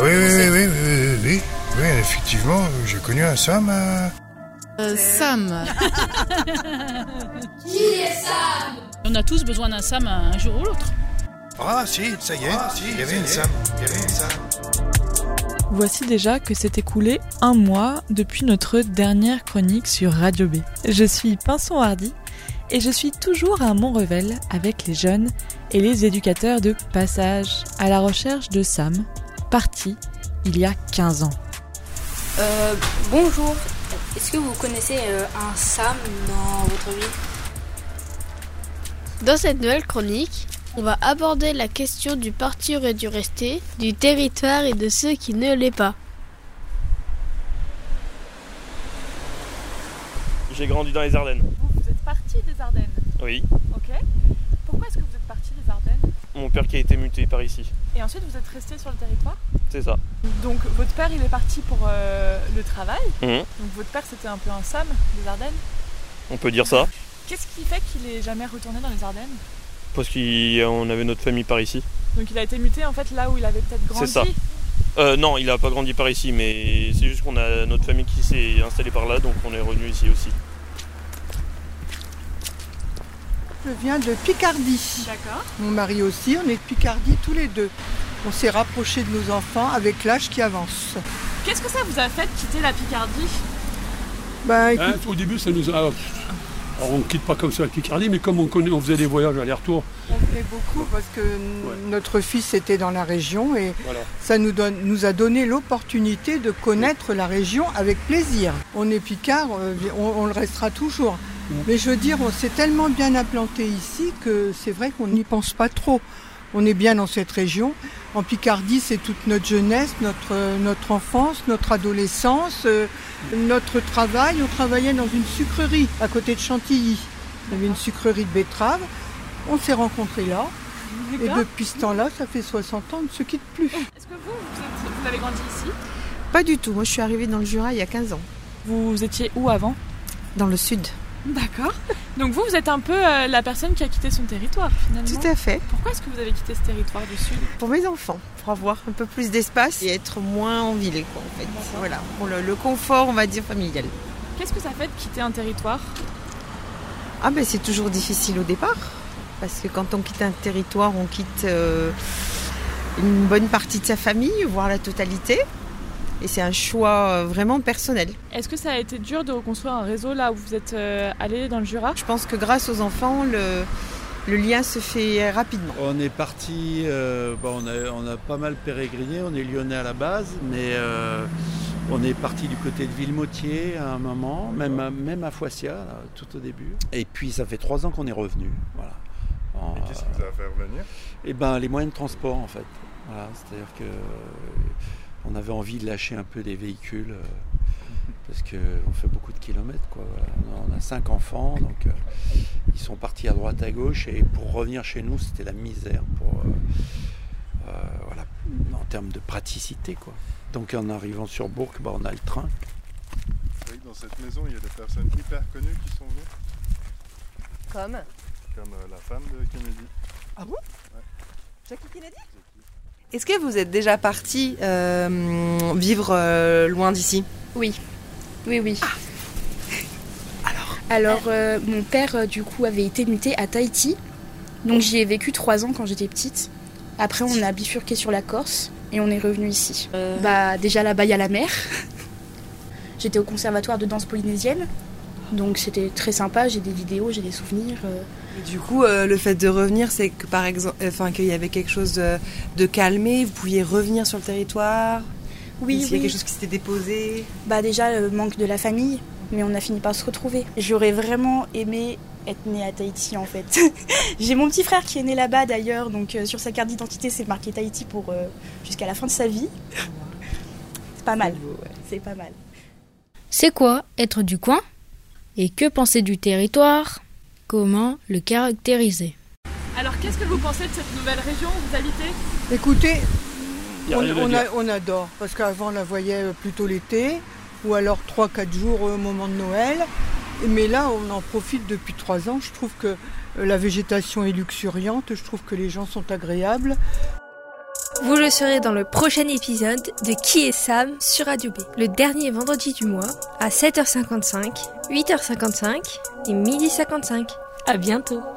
Oui, effectivement, j'ai connu un Sam. Sam. Qui est Sam? On a tous besoin d'un Sam un jour ou l'autre. Ah si, ça y est, il y avait une Sam. Voici déjà que s'est écoulé un mois depuis notre dernière chronique sur Radio B. Je suis Pinson Hardy et je suis toujours à Montrevel avec les jeunes et les éducateurs de passage à la recherche de Sam, parti il y a 15 ans. Bonjour, est-ce que vous connaissez un Sam dans votre vie? Dans cette nouvelle chronique, on va aborder la question du partir et du rester, du territoire et de ceux qui ne l'est pas. J'ai grandi dans les Ardennes. Vous êtes parti des Ardennes? Oui. Ok. Pourquoi est-ce que vous êtes parti des Ardennes? Mon père qui a été muté par ici. Et ensuite vous êtes resté sur le territoire? C'est ça. Donc votre père il est parti pour le travail. Mhm. Donc votre père c'était un peu un Sam des Ardennes. On peut dire ça. Qu'est-ce qui fait qu'il est jamais retourné dans les Ardennes? Parce qu'on avait notre famille par ici. Donc il a été muté en fait là où il avait peut-être grandi. C'est ça. Non, il n'a pas grandi par ici, mais c'est juste qu'on a notre famille qui s'est installée par là, donc on est revenu ici aussi. Je viens de Picardie. D'accord. Mon mari aussi, on est de Picardie tous les deux. On s'est rapprochés de nos enfants avec l'âge qui avance. Qu'est-ce que ça vous a fait de quitter la Picardie? Écoute, Au début, ça nous a... Alors, on ne quitte pas comme ça la Picardie, mais comme on faisait des voyages aller-retour. on fait beaucoup parce que notre fils était dans la région et Voilà. ça nous a donné l'opportunité de connaître la région avec plaisir. On est Picard, on le restera toujours. Mais je veux dire, on s'est tellement bien implanté ici que c'est vrai qu'on n'y pense pas trop. On est bien dans cette région. En Picardie, c'est toute notre jeunesse, notre enfance, notre adolescence, notre travail. On travaillait dans une sucrerie à côté de Chantilly. Il y avait une sucrerie de betteraves. On s'est rencontrés là. Et depuis ce temps-là, ça fait 60 ans, on ne se quitte plus. Est-ce que vous avez grandi ici? Pas du tout, moi je suis arrivée dans le Jura il y a 15 ans. Vous étiez où avant? Dans le sud. D'accord. Donc vous êtes un peu la personne qui a quitté son territoire finalement. Tout à fait. Pourquoi est-ce que vous avez quitté ce territoire du sud? Pour mes enfants, pour avoir un peu plus d'espace et être moins en ville quoi en fait. D'accord. Voilà, pour le confort on va dire familial. Qu'est-ce que ça fait de quitter un territoire? Ah ben c'est toujours difficile au départ. Parce que quand on quitte un territoire, on quitte une bonne partie de sa famille, voire la totalité. Et c'est un choix vraiment personnel. Est-ce que ça a été dur de reconstruire un réseau là où vous êtes allé dans le Jura? Je pense que grâce aux enfants, le lien se fait rapidement. On est parti, on a pas mal pérégriné, on est lyonnais à la base, mais on est parti du côté de Villemotier à un moment, même à Foissia, là, tout au début. Et puis ça fait 3 ans qu'on est revenu. Voilà. Et qu'est-ce qui vous a fait revenir? Les moyens de transport en fait. Voilà, c'est-à-dire que on avait envie de lâcher un peu des véhicules parce qu'on fait beaucoup de kilomètres, quoi. Voilà. On a 5 enfants, donc ils sont partis à droite à gauche et pour revenir chez nous c'était la misère en termes de praticité, quoi. Donc en arrivant sur Bourg, on a le train. Vous savez que dans cette maison il y a des personnes hyper connues qui sont venues. Comme la femme de Kennedy. Ah bon? Ouais. Jackie Kennedy? Est-ce que vous êtes déjà parti vivre loin d'ici? Oui. Alors, mon père, du coup, avait été muté à Tahiti. Donc, j'y ai vécu 3 ans quand j'étais petite. Après, on a bifurqué sur la Corse et on est revenu ici. Déjà, là-bas, il y a la mer. J'étais au conservatoire de danse polynésienne. Donc, c'était très sympa. J'ai des vidéos, j'ai des souvenirs. Et du coup, le fait de revenir, c'est que par exemple, qu'il y avait quelque chose de calmé, vous pouviez revenir sur le territoire. Oui, S'il y a quelque chose qui s'était déposé. Déjà, le manque de la famille, mais on a fini par se retrouver. J'aurais vraiment aimé être née à Tahiti, en fait. J'ai mon petit frère qui est né là-bas, d'ailleurs, donc sur sa carte d'identité, c'est marqué Tahiti pour jusqu'à la fin de sa vie. C'est pas mal, c'est pas mal. C'est quoi être du coin? Et que penser du territoire? Comment le caractériser? Alors qu'est-ce que vous pensez de cette nouvelle région où vous habitez? écoutez, Y a rien à dire. on adore parce qu'avant on la voyait plutôt l'été ou alors 3-4 jours au moment de Noël. Mais là on en profite depuis 3 ans. Je trouve que la végétation est luxuriante, je trouve que les gens sont agréables. Vous le saurez dans le prochain épisode de Qui est Sam sur Radio B, le dernier vendredi du mois à 7h55, 8h55 et 12h55. À bientôt.